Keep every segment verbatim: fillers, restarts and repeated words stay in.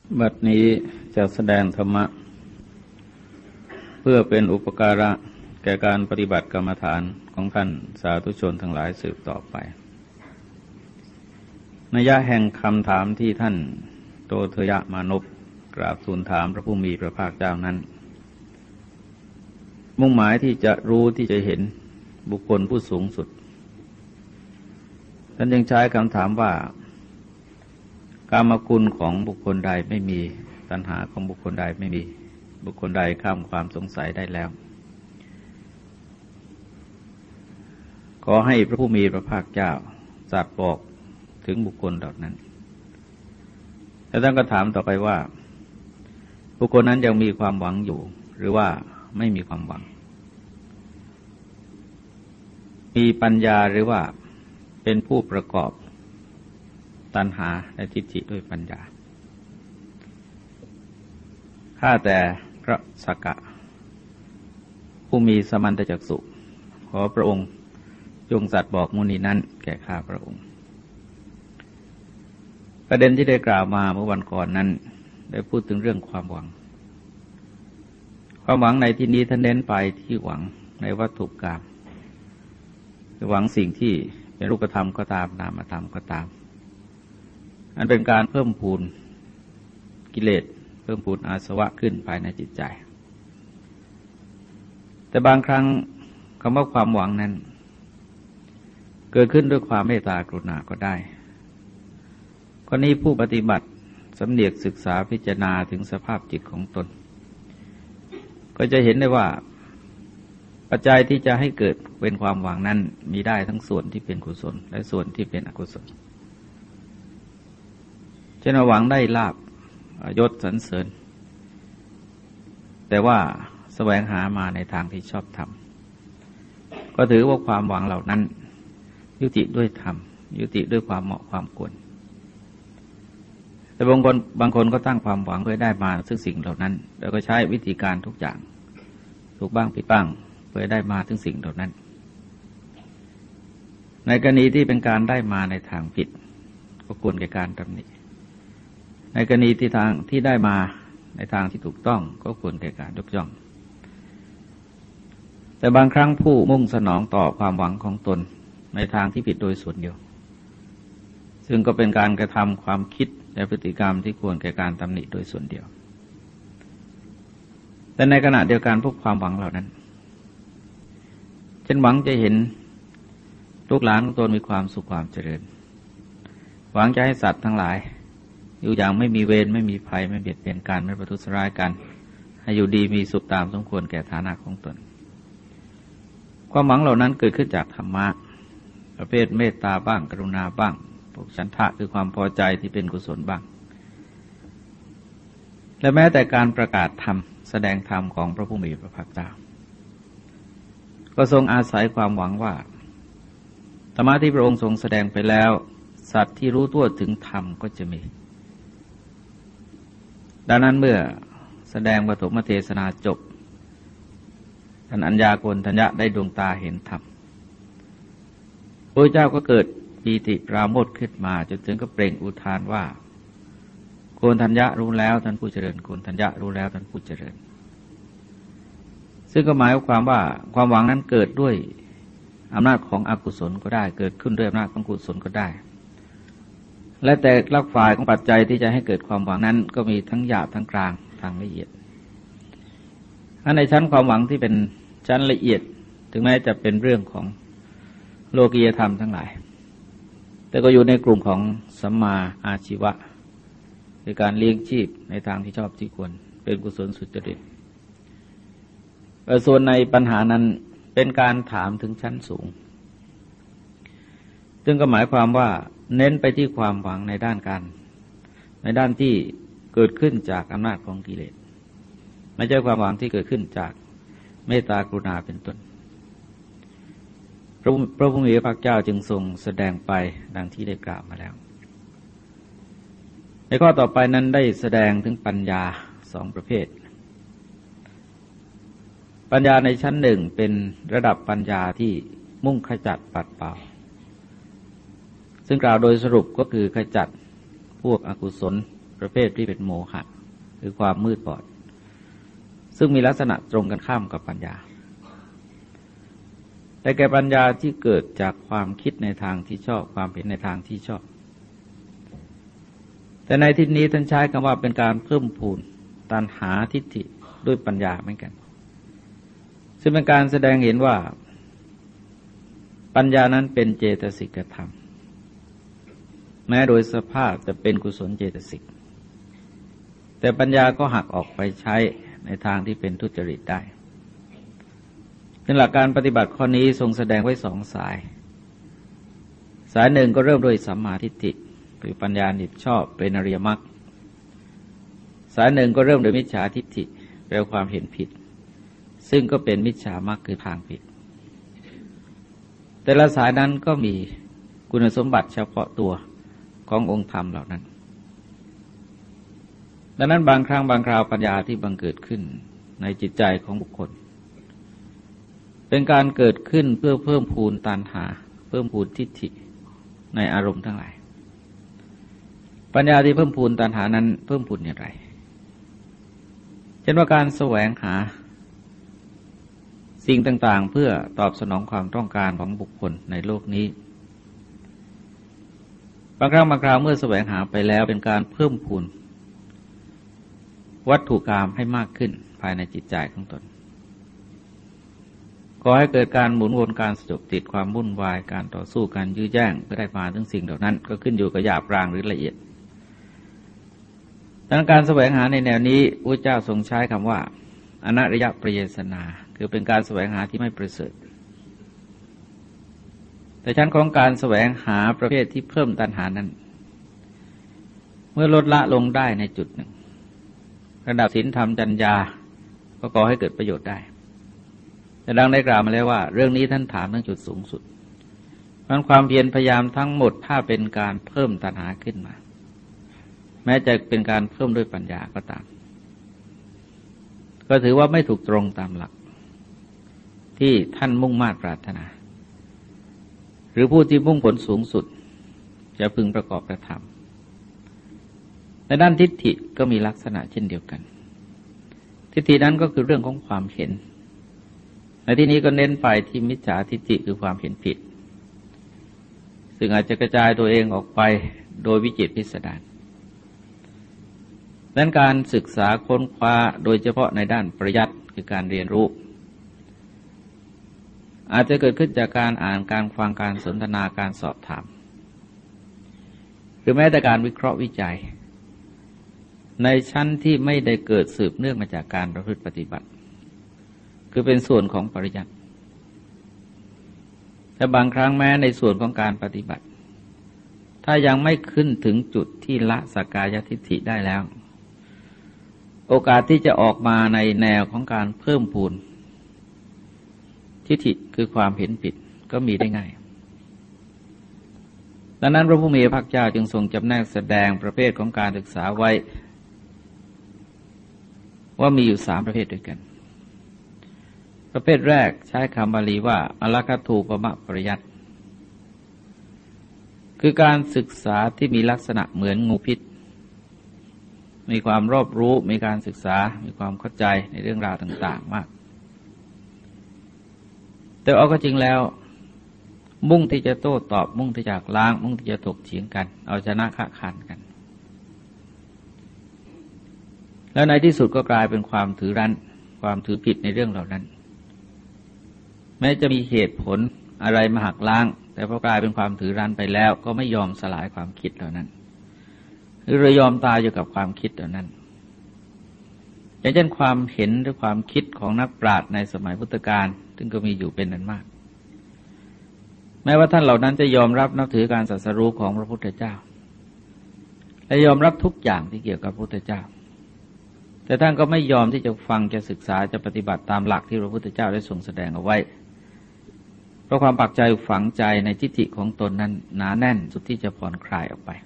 บัดนี้จะแสดงธรรมะเพื่อเป็นอุปการะแก่การปฏิบัติกรรมฐานของท่านสาธุชนทั้งหลายสืบต่อไปนัยยะแห่งคำถามที่ท่านโตเทยมานพกราบทูลถามพระผู้มีพระภาคเจ้านั้นมุ่งหมายที่จะรู้ที่จะเห็นบุคคลผู้สูงสุดท่านยังใช้คำถามว่ากามคุณของบุคคลใดไม่มีตัณหาของบุคคลใดไม่มีบุคคลใดข้ามความสงสัยได้แล้วขอให้พระผู้มีพระภาคเจ้าตรัสบอกถึงบุคคลเหล่านั้นแล้วท่านก็ถามต่อไปว่าบุคคลนั้นยังมีความหวังอยู่หรือว่าไม่มีความหวังมีปัญญาหรือว่าเป็นผู้ประกอบตัณหาและทิฏฐิด้วยปัญญาข้าแต่พระสักกะผู้มีสมันตจักษุขอพระองค์จงตรัสบอกมุนีนั้นแก่ข้าพระองค์ประเด็นที่ได้กล่าวมาเมื่อวันก่อนนั้นได้พูดถึงเรื่องความหวังความหวังในที่นี้ท่านเน้นไปที่หวังในวัตถุกรรมหวังสิ่งที่เป็นรูปธรรมก็ตามนามธรรมก็ตามอันเป็นการเพิ่มพูนกิเลสเพิ่มพูนอาสวะขึ้นภายในจิตใจแต่บางครั้งคำว่าความหวังนั้นเกิดขึ้นด้วยความเมตตากรุณาก็ได้กรณีผู้ปฏิบัติสำเนียกศึกษาพิจารณาถึงสภาพจิตของตนก็จะเห็นได้ว่าปัจจัยที่จะให้เกิดเป็นความหวังนั้นมีได้ทั้งส่วนที่เป็นกุศลและส่วนที่เป็นอกุศลเช่นหวังได้ลาภยศสรรเสริญแต่ว่าแสวงหามาในทางที่ชอบธรรมก็ถือว่าความหวังเหล่านั้นยุติด้วยธรรมยุติด้วยความเหมาะความควรแต่บางคนบางคนก็ตั้งความหวังเพื่อได้มาซึ่งสิ่งเหล่านั้นแล้วก็ใช้วิธีการทุกอย่างถูกบ้างผิดบ้างเพื่อได้มาถึงสิ่งเหล่านั้นในกรณีที่เป็นการได้มาในทางผิดก็ควรแก่การตำหนิในกรณีที่ทางที่ได้มาในทางที่ถูกต้องก็ควรแก่การยกย่องแต่บางครั้งผู้มุ่งสนองต่อความหวังของตนในทางที่ผิดโดยส่วนเดียวซึ่งก็เป็นการกระทำความคิดและพฤติกรรมที่ควรแก่การตำหนิโดยส่วนเดียวแต่ในขณะเดียวกันพวกความหวังเหล่านั้นเช่นหวังจะเห็นลูกหลานของตนมีความสุขความเจริญหวังจะให้สัตว์ทั้งหลายอยู่อย่างไม่มีเวรไม่มีภัยไม่เบียดเบียนกันไม่ประทุษร้ายกันให้อยู่ดีมีสุขตามสมควรแก่ฐานะของตนความหวังเหล่านั้นเกิดขึ้นจากธรรมะประเภทเมตตาบ้างกรุณาบ้างพวกฉันทะคือความพอใจที่เป็นกุศลบ้างและแม้แต่การประกาศธรรมแสดงธรรมของพระผู้มีพระภาคเจ้าก็ทรงอาศัยความหวังว่าธรรมะที่พระองค์ทรงแสดงไปแล้วสัตว์ที่รู้ทั่วถึงธรรมก็จะมีดังนั้นเมื่อแสดงปฐมเทศนาจบท่านอัญญาโกณฑัญญะได้ดวงตาเห็นธรรมพระเจ้าก็เกิดปีติปราโมทย์ขึ้นมาจนถึงก็เปล่งอุทานว่าโกณฑัญญะรู้แล้วท่านผู้เจริญโกณฑัญญะรู้แล้วท่านผู้เจริญซึ่งก็หมายความว่าความหวังนั้นเกิดด้วยอำนาจของอกุศลก็ได้เกิดขึ้นด้วยอำนาจของกุศลก็ได้และแต่ละฝ่ายของปัจจัยที่จะให้เกิดความหวังนั้นก็มีทั้งหยาบทั้งกลางทางละเอียดอันในชั้นความหวังที่เป็นชั้นละเอียดถึงแม้จะเป็นเรื่องของโลกียธรรมทั้งหลายแต่ก็อยู่ในกลุ่มของสัมมาอาชีวะในการเลี้ยงชีพในทางที่ชอบที่ควรเป็นกุศลสุจริตส่วนในปัญหานั้นเป็นการถามถึงชั้นสูงซึ่งก็หมายความว่าเน้นไปที่ความหวังในด้านการในด้านที่เกิดขึ้นจากอำนาจของกิเลสไม่ใช่ความหวังที่เกิดขึ้นจากเมตตากรุณาเป็นต้นพระพระผู้มีพระภาคเจ้าจึงทรงแสดงไปดังที่ได้กล่าวมาแล้วในข้อต่อไปนั้นได้แสดงถึงปัญญาสองประเภทปัญญาในชั้นหนึ่งเป็นระดับปัญญาที่มุ่งขจัดปัดเป่าซึ่งกล่าวโดยสรุปก็คือขจัดพวกอกุศลประเภทที่เป็นโมหะคือความมืดบอดซึ่งมีลักษณะตรงกันข้ามกับปัญญาแต่แก่ปัญญาที่เกิดจากความคิดในทางที่ชอบความเห็นในทางที่ชอบแต่ในที่นี้ท่านใช้คำว่าเป็นการเพิ่มพูนตัณหาทิฏฐิด้วยปัญญาเหมือนกันซึ่งเป็นการแสดงเห็นว่าปัญญานั้นเป็นเจตสิกธรรมแม้โดยสภาพจะเป็นกุศลเจตสิกแต่ปัญญาก็หักออกไปใช้ในทางที่เป็นทุจริตได้ในหลักการปฏิบัติข้อนี้ทรงแสดงไว้สองสายสายหนึ่งก็เริ่มโดยสัมมาทิฏฐิคือปัญญาเห็นชอบเป็นอริยมรรคสายหนึ่งก็เริ่มโดยมิจฉาทิฏฐิแปลความเห็นผิดซึ่งก็เป็นมิจฉามรรคคือทางผิดแต่ละสายนั้นก็มีคุณสมบัติเฉพาะตัวขององค์ธรรมเหล่านั้นดังนั้นบางครั้งบางคราวปัญญาที่บังเกิดขึ้นในจิตใจของบุคคลเป็นการเกิดขึ้นเพื่อเพิ่มพูนตัณหาเพิ่มพูนทิฏฐิในอารมณ์ทั้งหลายปัญญาที่เพิ่มพูนตัณหานั้นเพิ่มพูนอย่างไรเช่นว่าการแสวงหาสิ่งต่างๆเพื่อตอบสนองความต้องการของบุคคลในโลกนี้บางครั้งบางคราวเมื่อแสวงหาไปแล้วเป็นการเพิ่มพูนวัตถุกรรมให้มากขึ้นภายในจิตใจของตนก่อให้เกิดการหมุนวนการสยบติดความวุ่นวายการต่อสู้การยื้อแย่งเพื่อได้มาถึงสิ่งเหล่านั้นก็ขึ้นอยู่กับหยาบกลางหรือละเอียดดังนั้นการแสวงหาในแนวนี้พระเจ้าทรงใช้คำว่าอนัริยปริเยสนาคือเป็นการแสวงหาที่ไม่ประเสริฐแต่ชั้นของการแสวงหาประเภทที่เพิ่มตัณหานั้นเมื่อลดละลงได้ในจุดหนึ่งระดับศีลธรรมจัญญาก็ก่อให้เกิดประโยชน์ได้แต่ดังได้กล่าวมาแล้วว่าเรื่องนี้ท่านถามทั้งจุดสูงสุดมันความเพียรพยายามทั้งหมดถ้าเป็นการเพิ่มตัณหาขึ้นมาแม้จะเป็นการเพิ่มด้วยปัญญาก็ตามก็ถือว่าไม่ถูกตรงตามหลักที่ท่านมุ่งมา่ปรารถนาหรือผู้ที่มุ่งผลสูงสุดจะพึงประกอบกระทำในด้านทิฏฐิก็มีลักษณะเช่นเดียวกันทิฏฐินั้นก็คือเรื่องของความเห็นในที่นี้ก็เน้นไปที่มิจฉาทิฏฐิคือความเห็นผิดซึ่งอาจจะกระจายตัวเองออกไปโดยวิจิตรพิสดารดังนั้นการศึกษาค้นคว้าโดยเฉพาะในด้านปริยัติคือการเรียนรู้อาจจะเกิดขึ้นจากการอ่านการฟังการสนทนาการสอบถามหรือแม้แต่การวิเคราะห์วิจัยในชั้นที่ไม่ได้เกิดสืบเนื่องมาจากการประพฤติปฏิบัติคือเป็นส่วนของปริยัติแต่บางครั้งแม้ในส่วนของการปฏิบัติถ้ายังไม่ขึ้นถึงจุดที่ละสักกายทิฏฐิได้แล้วโอกาสที่จะออกมาในแนวของการเพิ่มพูนทิฏฐิคือความเห็นผิดก็มีได้ง่ายดังนั้นพระผู้มีพระภาคเจ้าจึงทรงจำแนกแสดงประเภทของการศึกษาไว้ว่ามีอยู่สามประเภทด้วยกันประเภทแรกใช้คำบาลีว่าอลัคทูปมะปริยัติคือการศึกษาที่มีลักษณะเหมือนงูพิษมีความรอบรู้มีการศึกษามีความเข้าใจในเรื่องราวต่างๆมากแต่เอาก็จริงแล้วมุ่งที่จะโต้ตอบมุ่งที่จะล้างมุ่งที่จะถกเถียงกันเอาชนะค้าขานกันแล้วในที่สุดก็กลายเป็นความถือรั้นความถือผิดในเรื่องเหล่านั้นแม้จะมีเหตุผลอะไรมาหักล้างแต่พอกลายเป็นความถือรั้นไปแล้วก็ไม่ยอมสลายความคิดเหล่านั้นหรือเลยอมตายอยู่กับความคิดเหล่านั้นอย่างเช่นความเห็นหรือความคิดของนักปราชญ์ในสมัยพุทธกาลซึ่งก็มีอยู่เป็นอันมากแม้ว่าท่านเหล่านั้นจะยอมรับนับถือการตรัสรู้ของพระพุทธเจ้าและยอมรับทุกอย่างที่เกี่ยวกับพระพุทธเจ้าแต่ท่านก็ไม่ยอมที่จะฟังจะศึกษาจะปฏิบัติตามหลักที่พระพุทธเจ้าได้ทรงแสดงเอาไว้เพราะความปักใจฝังใจในทิฏฐิของตนนั้นหนาแน่นสุดที่จะผ่อนคลายออกไป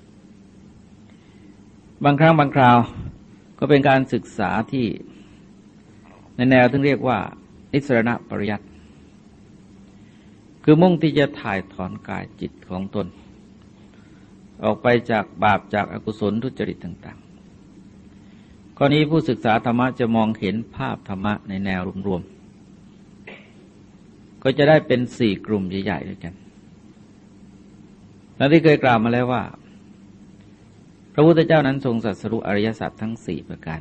บางครั้งบางคราวก็เป็นการศึกษาที่ในแนวที่เรียกว่านิสรณปริยัติคือมุ่งที่จะถ่ายถอนกายจิตของตนออกไปจากบาปจากอกุศลทุจริตต่างๆข้อนี้ผู้ศึกษาธรรมะจะมองเห็นภาพธรรมะในแนวรวมๆก็จะได้เป็นสี่กลุ่มใหญ่ๆด้วยกันและที่เคยกล่าวมาแล้วว่าพระพุทธเจ้านั้นทรงตรัสรู้อริยสัจทั้งสี่ประการ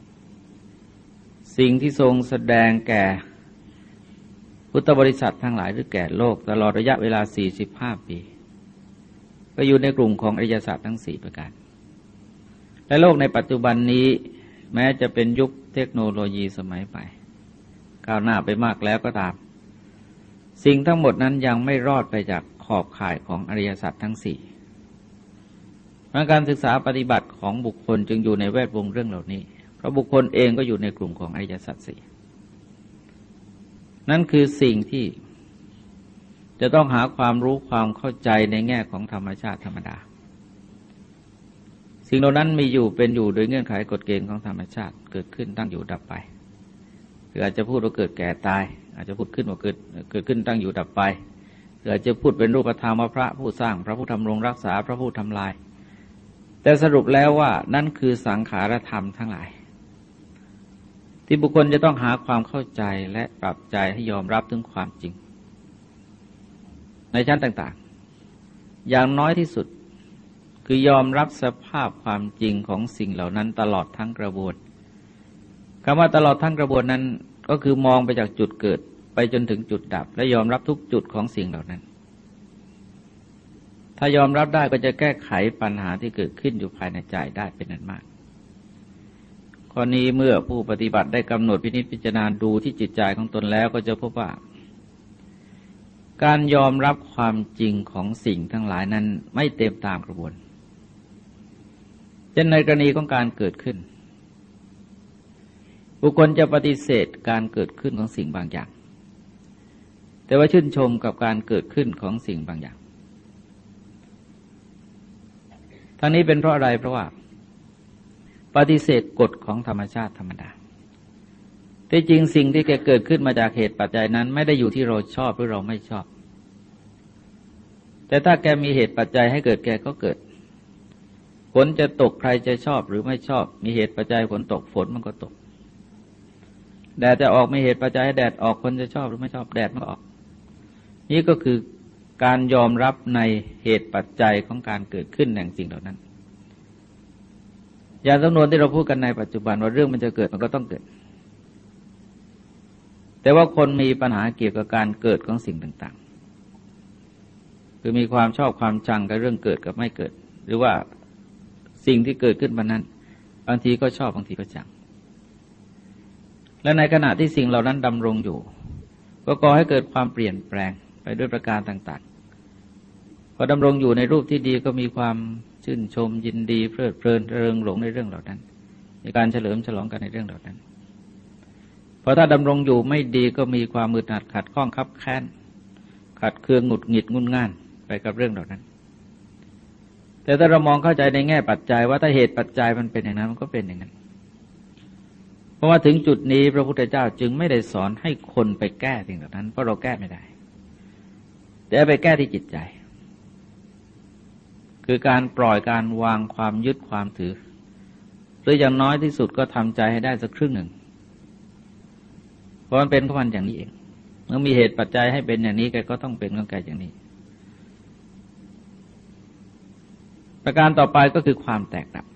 สิ่งที่ทรงแสดงแก่พุทธบริษัททั้งหลายหรือแก่โลกตลอดระยะเวลาสี่สิบห้าปีก็อยู่ในกลุ่มของอริยสัจทั้งสี่ประการและโลกในปัจจุบันนี้แม้จะเป็นยุคเทคโนโลยีสมัยใหม่ก้าวหน้าไปมากแล้วก็ตามสิ่งทั้งหมดนั้นยังไม่รอดไปจากขอบข่ายของอริยสัจทั้งสี่การศึกษาปฏิบัติของบุคคลจึงอยู่ในแวดวงเรื่องเหล่านี้เพราะบุคคลเองก็อยู่ในกลุ่มของอริยสัจสี่นั่นคือสิ่งที่จะต้องหาความรู้ความเข้าใจในแง่ของธรรมชาติธรรมดาสิ่งเหล่านั้นมีอยู่เป็นอยู่โดยเงื่อนไขกฎเกณฑ์ของธรรมชาติเกิดขึ้นตั้งอยู่ดับไปหรืออาจจะพูดว่าเกิดแก่ตายอาจจะพูดขึ้นว่าเกิดเกิดขึ้นตั้งอยู่ดับไปหรืออาจจะพูดเป็นรูปธรรมว่าพระผู้สร้างพระผู้ทำรงรักษาพระผู้ทำลายแต่สรุปแล้วว่านั่นคือสังขารธรรมทั้งหลายที่บุคคลจะต้องหาความเข้าใจและปรับใจให้ยอมรับถึงความจริงในชั้นต่างๆอย่างน้อยที่สุดคือยอมรับสภาพความจริงของสิ่งเหล่านั้นตลอดทั้งกระบวนคำว่าตลอดทั้งกระบวนนั้นก็คือมองไปจากจุดเกิดไปจนถึงจุดดับและยอมรับทุกจุดของสิ่งเหล่านั้นถ้ายอมรับได้ก็จะแก้ไขปัญหาที่เกิดขึ้นอยู่ภายในใจได้เป็นอันมากข้อนี้เมื่อผู้ปฏิบัติได้กำหนดพินิจพิจารณาดูที่จิตใจของตนแล้วก็จะพบว่าการยอมรับความจริงของสิ่งทั้งหลายนั้นไม่เต็มตามกระบวนเช่นในกรณีของการเกิดขึ้นบุคคลจะปฏิเสธการเกิดขึ้นของสิ่งบางอย่างแต่ว่าชื่นชมกับการเกิดขึ้นของสิ่งบางอย่างทั้งนี้เป็นเพราะอะไรเพราะว่าปฏิเสธกฎของธรรมชาติธรรมดาที่จริงสิ่งที่แกเกิดขึ้นมาจากเหตุปัจจัยนั้นไม่ได้อยู่ที่เราชอบหรือเราไม่ชอบแต่ถ้าแกมีเหตุปัจจัยให้เกิดแกก็เกิดฝนจะตกใครจะชอบหรือไม่ชอบมีเหตุปัจจัยฝนตกฝนมันก็ตกแดดจะออกมีเหตุปัจจัยให้แดดออกคนจะชอบหรือไม่ชอบแดดมันก็ออกนี่ก็คือการยอมรับในเหตุปัจจัยของการเกิดขึ้นแห่งสิ่งเหล่านั้นอย่างสำนวนที่เราพูดกันในปัจจุบันว่าเรื่องมันจะเกิดมันก็ต้องเกิดแต่ว่าคนมีปัญหาเกี่ยวกับการเกิดของสิ่งต่างๆคือมีความชอบความชังกับเรื่องเกิดกับไม่เกิดหรือว่าสิ่งที่เกิดขึ้นมานั้นบางทีก็ชอบบางทีก็ชังและในขณะที่สิ่งเหล่านั้นดำรงอยู่ก็ก่อให้เกิดความเปลี่ยนแปลงไปด้วยประการต่างๆพอดำรงอยู่ในรูปที่ดีก็มีความชื่นชมยินดีเพลิดเพลินเริงหลงในเรื่องเหล่านั้นมีการเฉลิมฉลองกันในเรื่องเหล่านั้นพอถ้าดำรงอยู่ไม่ดีก็มีความมึนหัดขัดข้องคับแค้นขัดเคืองหงุดหงิดงุนง่านไปกับเรื่องเหล่านั้นแต่ถ้าเรามองเข้าใจในแง่ปัจจัยว่าถ้าเหตุปัจจัยมันเป็นอย่างนั้นมันก็เป็นอย่างนั้นเพราะว่าถึงจุดนี้พระพุทธเจ้าจึงไม่ได้สอนให้คนไปแก้สิ่งเหล่านั้นเพราะเราแก้ไม่ได้แต่ไปแก้ที่จิตใจคือการปล่อยการวางความยึดความถือหรืออย่างน้อยที่สุดก็ทำใจให้ได้สักครึ่งหนึ่งเพราะมันเป็นของมันอย่างนี้เองเมื่อมีเหตุปัจจัยให้เป็นอย่างนี้แกก็ต้องเป็นของแกอย่างนี้ประการต่อไปก็คือความแตกดับ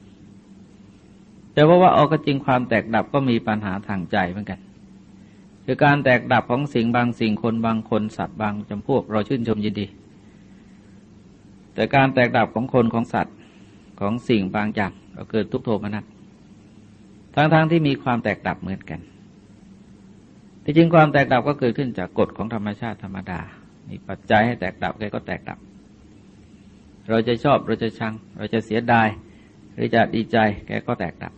แต่ว่าว่าเอาก็จริงความแตกดับก็มีปัญหาทางใจเหมือนกันคือการแตกดับของสิ่งบางสิ่งคนบางคนสัตว์บางจำพวกเราชื่นชมยินดีแต่การแตกดับของคนของสัตว์ของสิ่งบางอย่างก็เกิดทุกข์โทมนัสทั้งๆที่มีความแตกดับเหมือนกันที่จริงความแตกดับก็เกิดขึ้นจากกฎของธรรมชาติธรรมดามีปัจจัยให้แตกดับแกก็แตกดับเราจะชอบเราจะชังเราจะเสียดายหรือจะดีใจแกก็แตกดับ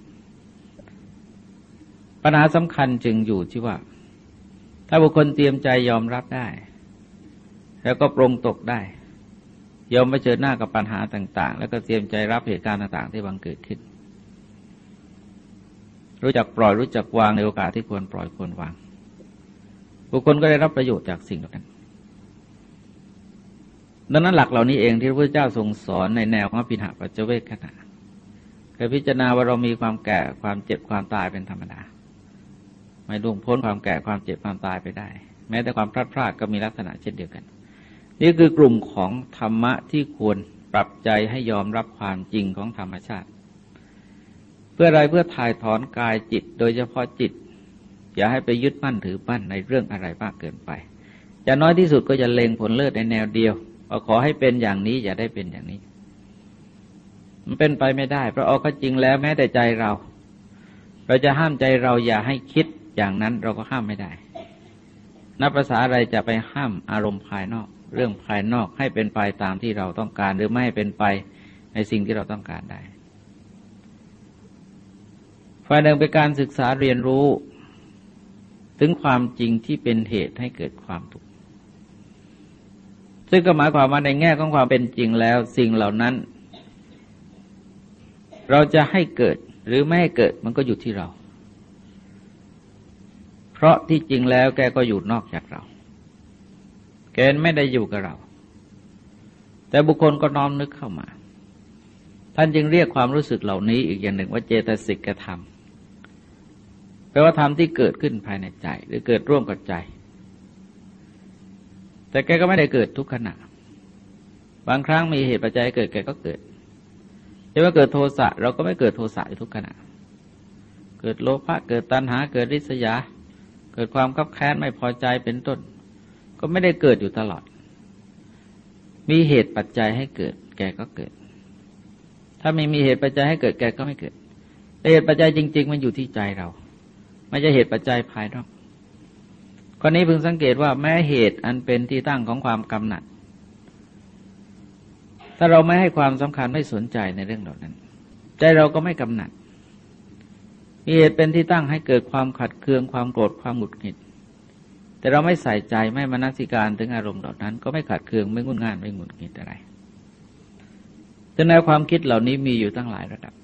ปัญหาสำคัญจึงอยู่ที่ว่าถ้าบุคคลเตรียมใจยอมรับได้แล้วก็ปรงตกได้ยอมไปเจอหน้ากับปัญหาต่างๆแล้วก็เตรียมใจรับเหตุการณ์ต่างๆที่บังเกิดขึ้นรู้จักปล่อยรู้จักวางในโอกาสที่ควรปล่อยควรวางบุคคลก็ได้รับประโยชน์จากสิ่งเหล่านั้นดังนั้นหลักเหล่านี้เองที่พระพุทธเจ้าทรงสอนในแนวของอภิหปัจจเวคขณะเคยพิจารณาว่าเรามีความแก่ความเจ็บความตายเป็นธรรมดาไม่ล่วงพ้นความแก่ความเจ็บความตายไปได้แม้แต่ความพลาดพลาดก็มีลักษณะเช่นเดียวกันนี่คือกลุ่มของธรรมะที่ควรปรับใจให้ยอมรับความจริงของธรรมชาติเพื่ออะไรเพื่อถ่ายถอนกายจิตโดยเฉพาะจิตอย่าให้ไปยึดมั่นถือมั่นในเรื่องอะไรมากเกินไปจะน้อยที่สุดก็จะเล็งผลเลิศในแนวเดียวว่าขอให้เป็นอย่างนี้อย่าได้เป็นอย่างนี้มันเป็นไปไม่ได้เพราะเอาเข้าจริงแล้วแม้แต่ใจเราเราจะห้ามใจเราอย่าให้คิดอย่างนั้นเราก็ห้ามไม่ได้นับภาษาอะไรจะไปห้ามอารมณ์ภายนอกเรื่องภายนอกให้เป็นไปตามที่เราต้องการหรือไม่ให้เป็นไปในสิ่งที่เราต้องการได้ฝ่ายหนึ่งเป็นการศึกษาเรียนรู้ถึงความจริงที่เป็นเหตุให้เกิดความทุกข์ซึ่งก็หมายความว่าในแง่ของความเป็นจริงแล้วสิ่งเหล่านั้นเราจะให้เกิดหรือไม่ให้เกิดมันก็อยู่ที่เราเพราะที่จริงแล้วแกก็อยู่นอกจากเราแกไม่ได้อยู่กับเราแต่บุคคลก็น้อมนึกเข้ามาท่านจึงเรียกความรู้สึกเหล่านี้อีกอย่างหนึ่งว่าเจตสิกธรรมแปลว่าธรรมที่เกิดขึ้นภายในใจหรือเกิดร่วมกับใจแต่แกก็ไม่ได้เกิดทุกขณะบางครั้งมีเหตุปัจจัยเกิดแกก็เกิดเช่นว่าเกิดโทสะเราก็ไม่เกิดโทสะอยู่ทุกขณะเกิดโลภะเกิดตัณหาเกิดริษยาเกิดความคับแค้นไม่พอใจเป็นต้นก็ไม่ได้เกิดอยู่ตลอดมีเหตุปัจจัยให้เกิดแกก็เกิดถ้าไม่มีเหตุปัจจัยให้เกิดแกก็ไม่เกิดเหตุปัจจัยจริงๆมันอยู่ที่ใจเราไม่ใช่เหตุปัจจัยภายนอกข้อนี้พึงสังเกตว่าแม้เหตุอันเป็นที่ตั้งของความกำหนัดถ้าเราไม่ให้ความสำคัญไม่สนใจในเรื่องเหล่านั้นใจเราก็ไม่กำหนัดมีเหตุเป็นที่ตั้งให้เกิดความขัดเคืองความโกรธความหงุดหงิดแต่เราไม่ใส่ใจไม่มนสิการถึงอารมณ์เหล่านั้นก็ไม่ขัดเคืองไม่งุนง่านไม่หงุดหงิดอะไรแต่แนวความคิดเหล่านี้มีอยู่ตั้งหลายระดับ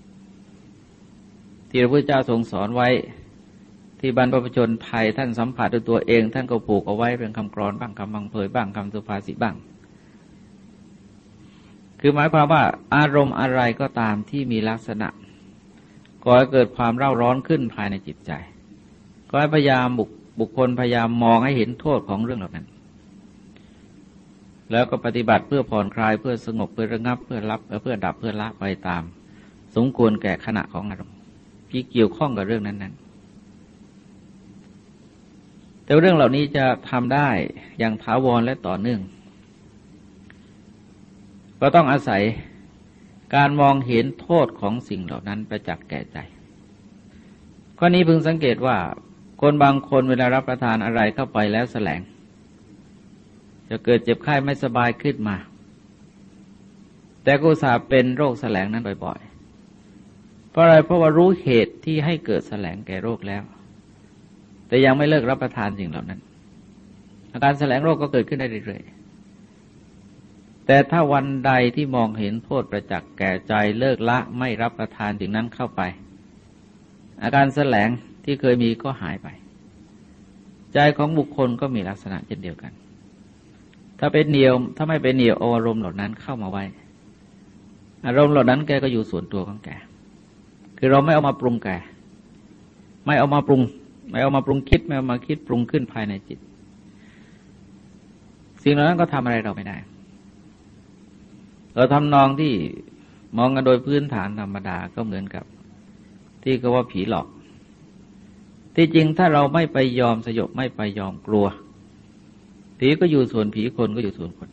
ที่พระพุทธเจ้าทรงสอนไว้ที่บรรพชนไทยท่านสัมผัสด้วยตัวเองท่านก็ปลูกเอาไว้เรื่องคำกรอนบ้างคำบังเพยบ้างคำสุภาษิตบ้างคือหมายความว่าอารมณ์อะไรก็ตามที่มีลักษณะก่อให้เกิดความเร่าร้อนขึ้นภายในจิตใจก็ให้พยายามบุคบุคคลพยายามมองให้เห็นโทษของเรื่องเหล่านั้นแล้วก็ปฏิบัติเพื่อผ่อนคลายเพื่อสงบเพื่อระงับเพื่อรับเพื่อดับเพื่อละไปตามสมควรแก่ขณะของอารมณ์ที่เกี่ยวข้องกับเรื่องนั้นๆแต่เรื่องเหล่านี้จะทำได้อย่างถาวรและต่อเนื่องก็ต้องอาศัยการมองเห็นโทษของสิ่งเหล่านั้นประจักษ์แก่ใจข้อนี้พึงสังเกตว่าคนบางคนเวลารับประทานอะไรเข้าไปแล้วแสลงจะเกิดเจ็บไข้ไม่สบายขึ้นมาแต่ก็อุตส่าห์เป็นโรคแสลงนั้นบ่อยๆเพราะอะไรเพราะว่ารู้เหตุที่ให้เกิดแสลงแก่โรคแล้วแต่ยังไม่เลิกรับประทานสิ่งเหล่านั้นอาการแสลงโรคก็เกิดขึ้นได้เรื่อยๆแต่ถ้าวันใดที่มองเห็นโทษประจักษ์แก่ใจเลิกละไม่รับประทานสิ่งนั้นเข้าไปอาการแสลงที่เคยมีก็หายไปใจของบุคคลก็มีลักษณะเช่นเดียวกันถ้าเป็นเหนียวถ้าไม่เป็นเหนียวอารมณ์เหล่านั้นเข้ามาไว้อารมณ์เหล่านั้นแกก็อยู่ส่วนตัวของแกคือเราไม่เอามาปรุงแกไม่เอามาปรุงไม่เอามาปรุงคิดไม่เอามาคิดปรุงขึ้นภายในจิตสิ่งเหล่านั้นก็ทำอะไรเราไม่ได้เราทำนองที่มองกันโดยพื้นฐานธรรมดาก็เหมือนกับที่ก็ว่าผีหลอกที่จริงถ้าเราไม่ไปยอมสยบไม่ไปยอมกลัวผีก็อยู่ส่วนผีคนก็อยู่ส่วนคน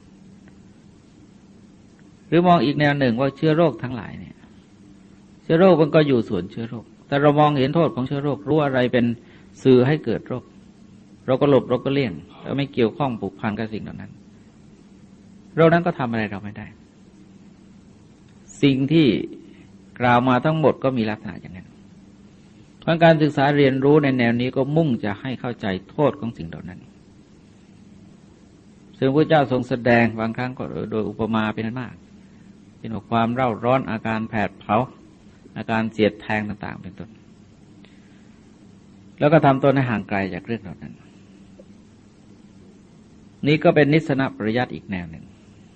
หรือมองอีกแนวหนึ่งว่าเชื้อโรคทั้งหลายเนี่ยเชื้อโรคมันก็อยู่ส่วนเชื้อโรคแต่เรามองเห็นโทษของเชื้อโรครู้อะไรเป็นสื่อให้เกิดโรคเราก็หลบเราก็เลี่ยงเราไม่เกี่ยวข้องผูกพันกับสิ่งเหล่านั้นโรคนั้นก็ทำอะไรเราไม่ได้สิ่งที่กล่าวมาทั้งหมดก็มีลักษณะอย่างนั้นเพราะการศึกษาเรียนรู้ในแนวนี้ก็มุ่งจะให้เข้าใจโทษของสิ่งเหล่านั้นซึ่งพระเจ้าทรงแสดงบางครั้งก็โดยอุปมาเป็นนั้นมากเป็นความเร่าร้อนอาการแผดเผาอาการเสียดแทงต่างๆเป็นต้นแล้วก็ทำตนให้ห่างไกลจากเรื่องเหล่านั้นนี้ก็เป็นนิสสนปริยัติอีกแนวหนึ่ง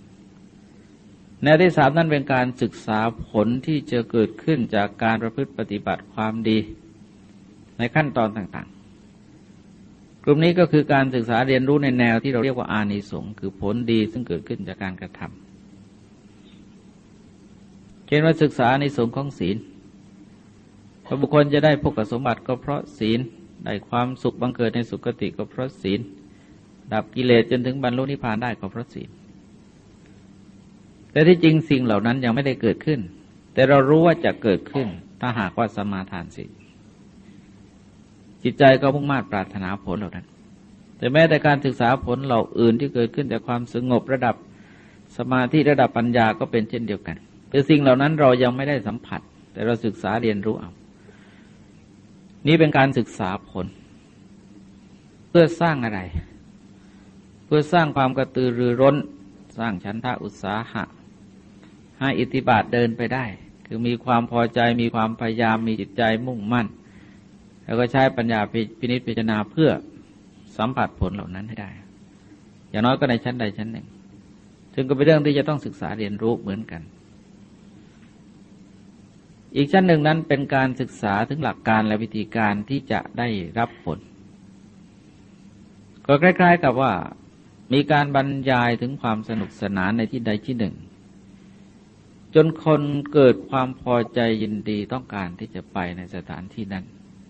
แนวที่สามนั้นเป็นการศึกษาผลที่จะเกิดขึ้นจากการประพฤติปฏิบัติความดีในขั้นตอนต่างๆกลุ่มนี้ก็คือการศึกษาเรียนรู้ในแนวที่เราเรียกว่าอานิสงส์คือผลดีซึ่งเกิดขึ้นจากการกระทำเช่นว่าศึกษาอานิสงส์ของศีลพระบุคคลจะได้พบกับสมบัติก็เพราะศีลได้ความสุขบังเกิดในสุคติก็เพราะศีลดับกิเลสจนถึงบรรลุนิพพานได้ก็เพราะศีลแต่ที่จริงสิ่งเหล่านั้นยังไม่ได้เกิดขึ้นแต่เรารู้ว่าจะเกิดขึ้นถ้าหากว่าสมาทานศีลจิตใจก็มุ่งมั่นปรารถนาผลเหล่านั้นแต่แม้แต่การศึกษาผลเหล่าอื่นที่เกิดขึ้นจากความสงบระดับสมาธิระดับปัญญาก็เป็นเช่นเดียวกันแต่สิ่งเหล่านั้นเรายังไม่ได้สัมผัสแต่เราศึกษาเรียนรู้เอานี่เป็นการศึกษาผลเพื่อสร้างอะไรเพื่อสร้างความกระตือรือร้นสร้างฉันทะอุตสาหะให้อิทธิบาทเดินไปได้คือมีความพอใจมีความพยายามมีจิตใจมุ่งมั่นแล้วก็ใช้ปัญญาพินิจพิจารณาเพื่อสัมผัสผลเหล่านั้นให้ได้อย่างน้อยก็ในชั้นใดชั้นหนึ่งซึ่งก็เป็นเรื่องที่จะต้องศึกษาเรียนรู้เหมือนกันอีกชั้นหนึ่งนั้นเป็นการศึกษาถึงหลักการและวิธีการที่จะได้รับผลก็คล้ายๆกับว่ามีการบรรยายถึงความสนุกสนานในที่ใดที่หนึ่งจนคนเกิดความพอใจยินดีต้องการที่จะไปในสถานที่นั้น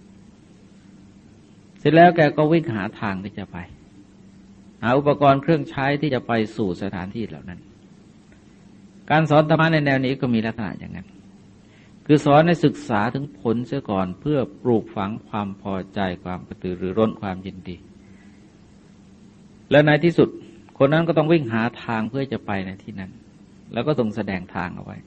เสร็จแล้วแกก็วิ่งหาทางที่จะไปหาอุปกรณ์เครื่องใช้ที่จะไปสู่สถานที่เหล่านั้นการสอนธรรมะในแนวนี้ก็มีลักษณะอย่างนั้นคือสอนให้ศึกษาถึงผลเสียก่อนเพื่อปลูกฝังความพอใจความกระตือรือร้นความยินดีและในที่สุดคนนั้นก็ต้องวิ่งหาทางเพื่อจะไปในที่นั้นแล้วก็ทรงแสดงทางเอาไว้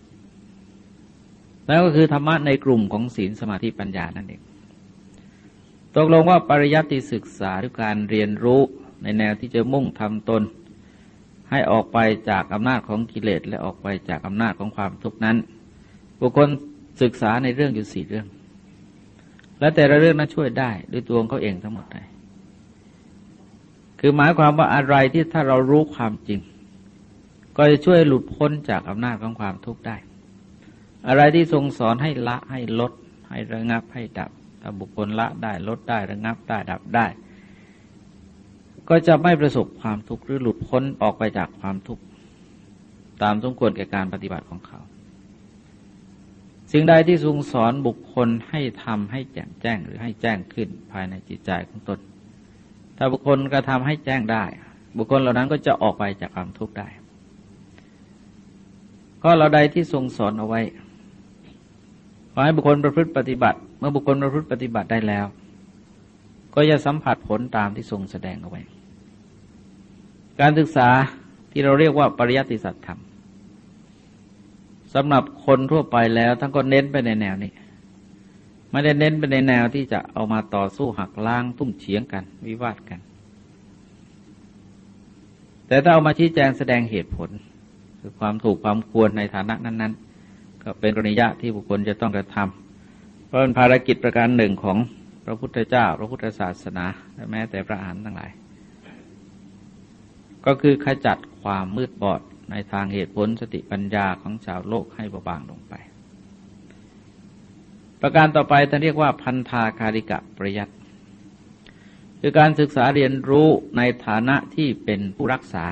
แล้วก็คือธรรมะในกลุ่มของศีลสมาธิปัญญานั่นเองตกลงว่าปริยัติศึกษาหรือการเรียนรู้ในแนวที่จะมุ่งทำตนให้ออกไปจากอำนาจของกิเลสและออกไปจากอำนาจของความทุกข์นั้นบุคคลศึกษาในเรื่องอยู่สี่เรื่องและแต่ละเรื่องนั้นช่วยได้ด้วยตัวของเขาเองทั้งหมดเลยคือหมายความว่าอะไรที่ถ้าเรารู้ความจริงก็จะช่วยหลุดพ้นจากอำนาจของความทุกข์ได้อะไรที่ทรงสอนให้ละให้ลดให้ระงับให้ดับถ้าบุคคลละได้ลดได้ระงับได้ดับได้ก็จะไม่ประสบความทุกข์หรือหลุดพ้นออกไปจากความทุกข์ตามสมควรแก่การปฏิบัติของเขาสิ่งใดที่ทรงสอนบุคคลให้ทำให้แจ่มแจ้งหรือให้แจ้งขึ้นภายในจิตใจของตนถ้าบุคคลกระทำให้แจ้งได้บุคคลเหล่านั้นก็จะออกไปจากความทุกข์ได้ก็เราใดที่ทรงสอนเอาไว้ขอให้บุคคลประพฤติปฏิบัติเมื่อบุคคลประพฤติปฏิบัติได้แล้วก็จะสัมผัสผลตามที่ทรงแสดงเอาไว้การศึกษาที่เราเรียกว่าปริยัติสัจธรรมสำหรับคนทั่วไปแล้วท่านก็เน้นไปในแนวนี้ไม่ได้เน้นไปในแนวที่จะเอามาต่อสู้หักล้างทุ่มเฉียงกันวิวาทกันแต่ถ้าเอามาชี้แจงแสดงเหตุผลคือความถูกความควรในฐานะนั้นๆก็เป็นกรณียะที่บุคคลจะต้องกระทำเพราะเป็นภารกิจประการหนึ่งของพระพุทธเจ้าพระพุทธศาสนาและแม้แต่พระอรหันต์ทั้งหลายก็คือขจัดความมืดบอดในทางเหตุผลสติปัญญาของชาวโลกให้เบาบางลงไปประการต่อไปท่านเรียกว่าพันธาคาริกะปริยัติคือการศึกษาเรียนรู้ในฐานะที่เป็นผู้รักษา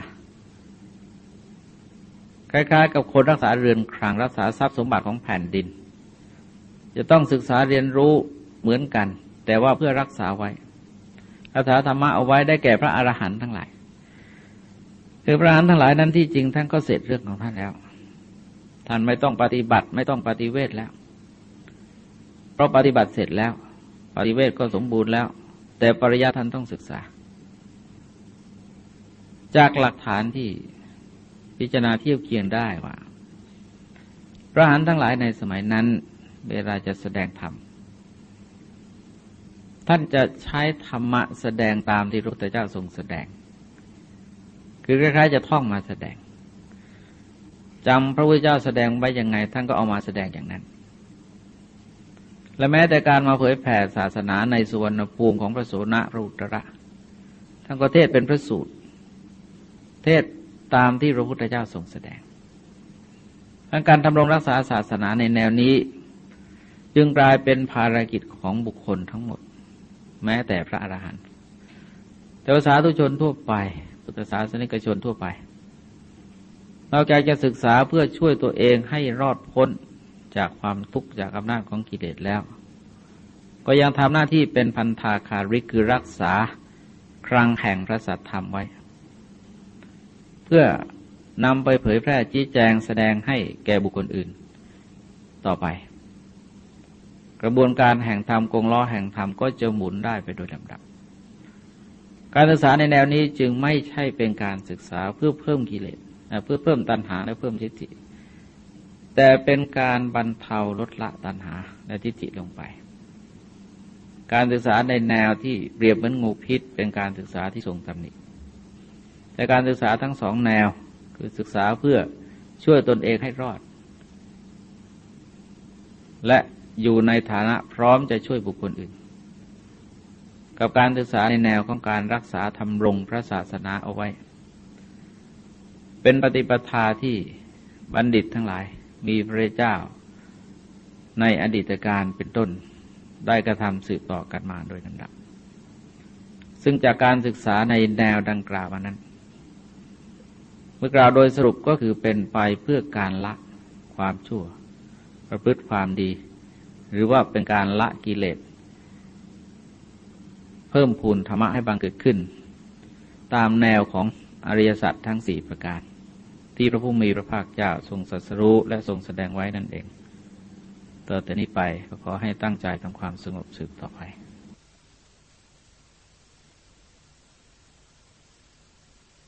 คล้ายๆกับคนรักษาเรือนคลังรักษาทรัพย์สมบัติของแผ่นดินจะต้องศึกษาเรียนรู้เหมือนกันแต่ว่าเพื่อรักษาไว้รักษาธรรมะเอาไว้ได้แก่พระอรหันต์ทั้งหลายคือพระอรหันต์ทั้งหลายนั้นที่จริงท่านก็เสร็จเรื่องของท่านแล้วท่านไม่ต้องปฏิบัติไม่ต้องปฏิเวทแล้วเพราะปฏิบัติเสร็จแล้วปฏิเวทก็สมบูรณ์แล้วแต่ปริยัติท่านต้องศึกษาจากหลักฐานที่พิจารณาเทียบเคียงได้ว่าพระอรหันต์ทั้งหลายในสมัยนั้นเวลาจะแสดงธรรมท่านจะใช้ธรรมะแสดงตามที่พระพุทธเจ้าทรงแสดงคือคล้ายๆจะท่องมาแสดงจำพระพุทธเจ้าแสดงไว้ยังไงท่านก็เอามาแสดงอย่างนั้นและแม้แต่การมาเผยแผ่ศาสนาในสุวรรณภูมิของพระโสนพระอุตระท่านก็เทศเป็นพระสูตรเทศตามที่พระพุทธเจ้าทรงแสดงการดำรงรักษาศาสนาในแนวนี้จึงกลายเป็นภารกิจของบุคคลทั้งหมดแม้แต่พระอรหันต์แต่สาธุชนทั่วไปพุทธศาสนิกชนทั่วไปนอกจากจะศึกษาเพื่อช่วยตัวเองให้รอดพ้นจากความทุกข์จากอำนาจของกิเลสแล้วก็ยังทำหน้าที่เป็นพันธาคาริกคือรักษาคลังแห่งพระสัทธรรมไว้เพื่อนำไปเผยแพร่ชี้แจงแสดงให้แก่บุคคลอื่นต่อไปกระบวนการแห่งธรรมกงล้อแห่งธรรมก็จะหมุนได้ไปโดยลำดับการศึกษาในแนวนี้จึงไม่ใช่เป็นการศึกษาเพื่อเพิ่มกิเลสเพื่อเพิ่มตัณหาและเพิ่มทิฏฐิแต่เป็นการบรรเทาลดละตัณหาและทิฏฐิลงไปการศึกษาในแนวที่เปรียบเหมือนงูพิษเป็นการศึกษาที่ทรงตำหนิแต่การศึกษาทั้งสองแนวคือศึกษาเพื่อช่วยตนเองให้รอดและอยู่ในฐานะพร้อมจะช่วยบุคคลอื่นกับการศึกษาในแนวของการรักษาทำรงพระศาสนาเอาไว้เป็นปฏิปทาที่บัณฑิตทั้งหลายมีพระเจ้าในอดีตการเป็นต้นได้กระทำสืบต่อกันมาโดยลำดับซึ่งจากการศึกษาในแนวดังกล่าวมานั้นเมื่อกล่าวโดยสรุปก็คือเป็นไปเพื่อการละความชั่วประพฤติความดีหรือว่าเป็นการละกิเลสเพิ่มพูนธรรมะให้บังเกิดขึ้นตามแนวของอริยสัจทั้งสี่ประการที่พระผู้มีพระภาคเจ้าทรงตรัสรู้และทรงแสดงไว้นั่นเองต่อแต่นี้ไปก็ขอให้ตั้งใจทำความสงบสืบต่อไป